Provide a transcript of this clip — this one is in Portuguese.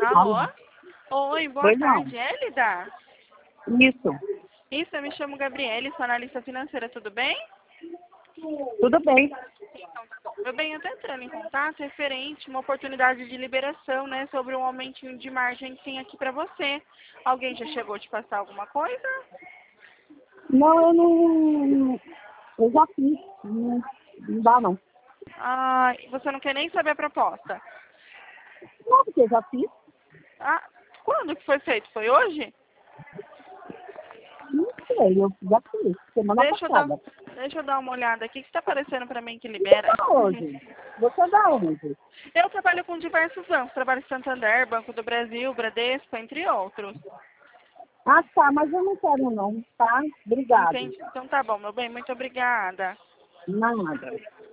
Alô? Alô? Oi, boa Pois não. tarde, Elida? Isso. Isso, eu me chamo Gabriele, sou analista financeira, tudo bem? Tudo bem. Então, tá bom. Meu bem, eu tô entrando em contato referente a uma oportunidade de liberação, né, sobre um aumentinho de margem que tem aqui pra você. Alguém já chegou a te passar alguma coisa? Não, eu não. Eu já fiz. Não dá, não. Ah, você não quer nem saber a proposta. Não, porque eu já fiz. Ah, quando que foi feito? Foi hoje? Não sei, eu já fiz. Semana Deixa eu dar, passada. deixa eu dar uma olhada aqui. O que está aparecendo para mim que Você libera? tá hoje? Você dá onde? Eu trabalho com diversos bancos. Trabalho em Santander, Banco do Brasil, Bradesco, entre outros. Ah, tá, mas eu não quero, não, tá? Obrigado. Entendi. Então tá bom, meu bem. Muito obrigada. Nada.